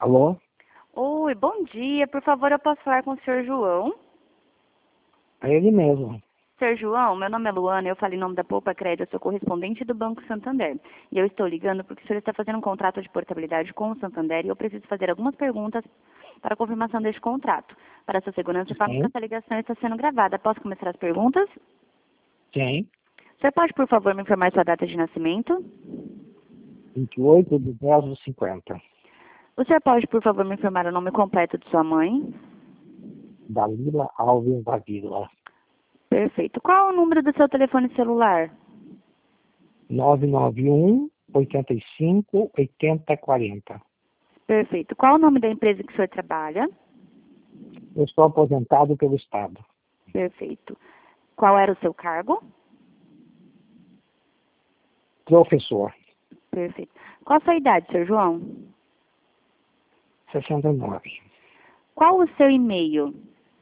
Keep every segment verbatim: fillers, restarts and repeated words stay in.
Alô? Oi, bom dia. Por favor, eu posso falar com o senhor João? É ele mesmo. senhor João, meu nome é Luana, eu falo em nome da Poupa Crédito, eu sou correspondente do Banco Santander. E eu estou ligando porque o senhor está fazendo um contrato de portabilidade com o Santander e eu preciso fazer algumas perguntas para a confirmação deste contrato. Para sua segurança, informo que Sim, essa ligação está sendo gravada. Posso começar as perguntas? sim. O senhor pode, por favor, me informar sua data de nascimento? vinte e oito de dez de cinquenta. O senhor pode, por favor, me informar o nome completo de sua mãe? Dalila Alves da Vila. Perfeito. Qual é o número do seu telefone celular? nove nove um, oitenta e cinco, oitenta, quarenta. Perfeito. Qual é o nome da empresa que o senhor trabalha? Eu sou aposentado pelo Estado. Perfeito. Qual era o seu cargo? Professor. Perfeito. Qual a sua idade, senhor João? sessenta e nove. Qual o seu e-mail?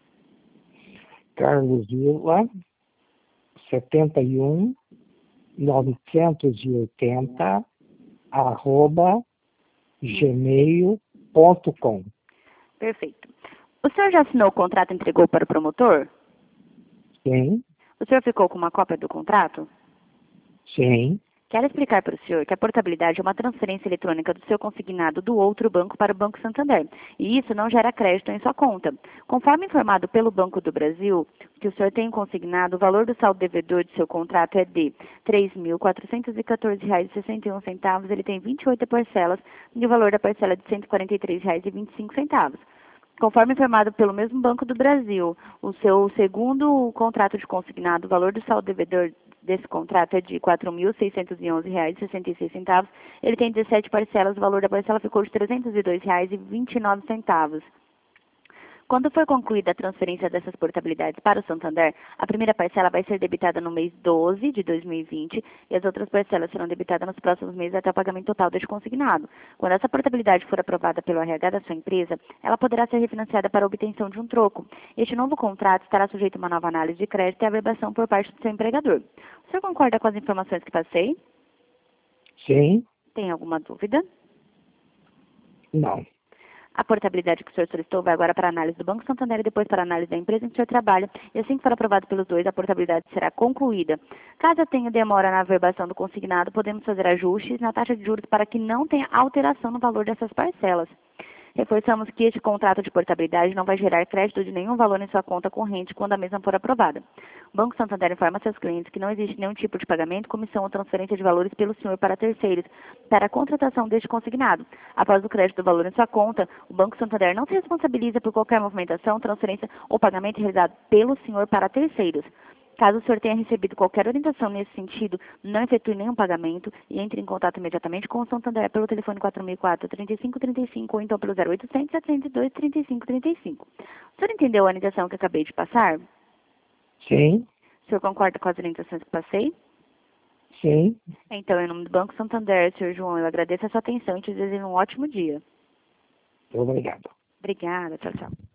Carlos Vila, setenta e um, novecentos e oitenta, arroba, gmail ponto com. Perfeito. O senhor já assinou o contrato e entregou para o promotor? Sim, O senhor ficou com uma cópia do contrato? sim, Quero explicar para o senhor que a portabilidade é uma transferência eletrônica do seu consignado do outro banco para o Banco Santander. E isso não gera crédito em sua conta. Conforme informado pelo Banco do Brasil, que o senhor tem consignado, o valor do saldo devedor de seu contrato é de três mil quatrocentos e quatorze reais e sessenta e um centavos. Ele tem vinte e oito parcelas e o valor da parcela é de cento e quarenta e três reais e vinte e cinco centavos. Conforme informado pelo mesmo Banco do Brasil, o seu segundo contrato de consignado, o valor do saldo devedor desse contrato é de quatro mil seiscentos e onze reais e sessenta e seis centavos. Ele tem dezessete parcelas, o valor da parcela ficou de trezentos e dois reais e vinte e nove centavos. Quando for concluída a transferência dessas portabilidades para o Santander, a primeira parcela vai ser debitada no mês doze de dois mil e vinte e as outras parcelas serão debitadas nos próximos meses até o pagamento total deste consignado. Quando essa portabilidade for aprovada pelo R H da sua empresa, ela poderá ser refinanciada para a obtenção de um troco. Este novo contrato estará sujeito a uma nova análise de crédito e averbação por parte do seu empregador. O senhor concorda com as informações que passei? sim, Tem alguma dúvida? não. A portabilidade que o senhor solicitou vai agora para a análise do Banco Santander e depois para a análise da empresa em que o senhor trabalha. E assim que for aprovado pelos dois, a portabilidade será concluída. Caso tenha demora na averbação do consignado, podemos fazer ajustes na taxa de juros para que não tenha alteração no valor dessas parcelas. Reforçamos que este contrato de portabilidade não vai gerar crédito de nenhum valor em sua conta corrente quando a mesma for aprovada. O Banco Santander informa seus clientes que não existe nenhum tipo de pagamento, comissão ou transferência de valores pelo senhor para terceiros, para a contratação deste consignado. Após o crédito do valor em sua conta, o Banco Santander não se responsabiliza por qualquer movimentação, transferência ou pagamento realizado pelo senhor para terceiros. Caso o senhor tenha recebido qualquer orientação nesse sentido, não efetue nenhum pagamento e entre em contato imediatamente com o Santander pelo telefone quatro mil e quatro, trinta e cinco trinta e cinco ou então pelo zero oitocentos, setecentos e dois, trinta e cinco trinta e cinco. O senhor entendeu a orientação que acabei de passar? Sim, O senhor concorda com as orientações que passei? sim. Então, em nome do Banco Santander, senhor João, eu agradeço a sua atenção e te desejo um ótimo dia. Obrigado. Obrigada, tchau, tchau.